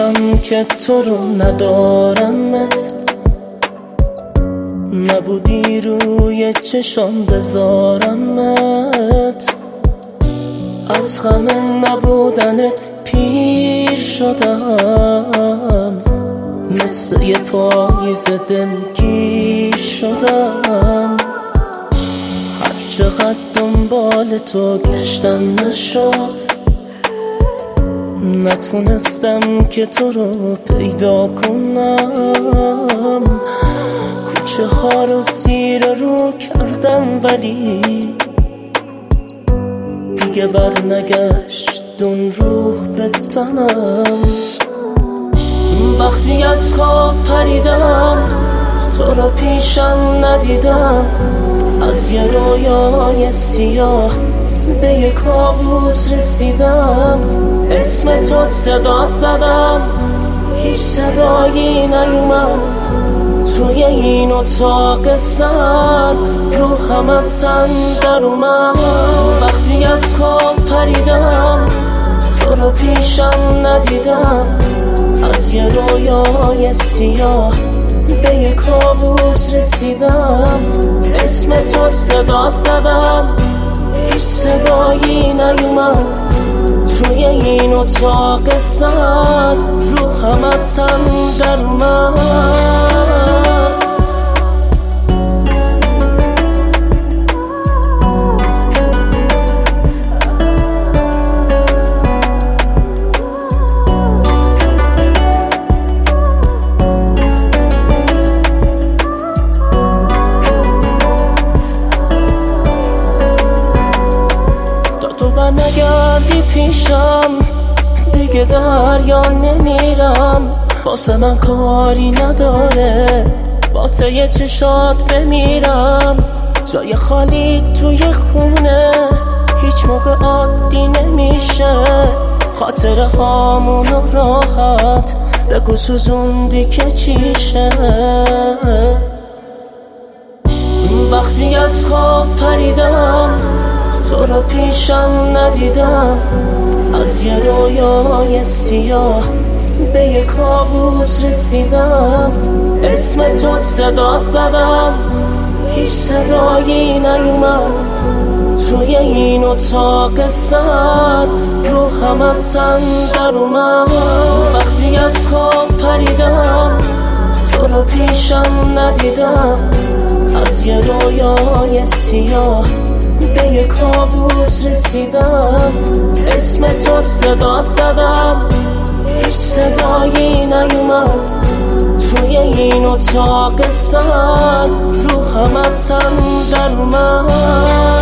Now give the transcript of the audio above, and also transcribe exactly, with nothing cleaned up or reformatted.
میدونم که تو رو ندارمت، نبودی روی چشام بذارمت. از غم نبودنت پیر شدم، مثل یه پاییز دلگیر شدم. هر چقدر دنبال تو گشتم نشد، نتونستم که تو رو پیدا کنم. کوچه ها رو زیر رو کردم ولی دیگه بر نگشت اون روح به تنم. وقتی از خواب پریدم تو رو پیشم ندیدم، از یه رویای سیاه به یه کابوس رسیدم. اسم تو صدا زدم هیچ صدایی نیومد، توی این اتاق سرد روحم از سن در اومد. وقتی از خواب پریدم تو رو پیشم ندیدم، از یه رویای سیاه به یه کابوس رسیدم. اسم تو صدا زدم هیچ صدایی نیومد، توی این اتاق سرد روحم از تن در اومد. نگردی پیشم دیگه دریا نمیرم، واسه من کاری نداره، واسه یه چشات بمیرم. جای خالی توی خونه هیچ موقع عادی نمیشه، خاطره هامونو راحت بگو سوزوندی که چیشه. وقتی از خواب پریدم تو رو پیشم ندیدم، از یه رویای سیاه به یه کابوس رسیدم. اسم تو صدا زدم هیچ صدایی نیومد، توی این اتاق سرد روحم از سن در اومد. وقتی از خواب پریدم تو رو پیشم ندیدم، از یه رویای سیاه به یه کابوس رسیدم. اسم تو صدا زدم هیچ صدایی نیومد، توی این اتاق سرد روحم از تن در اومد.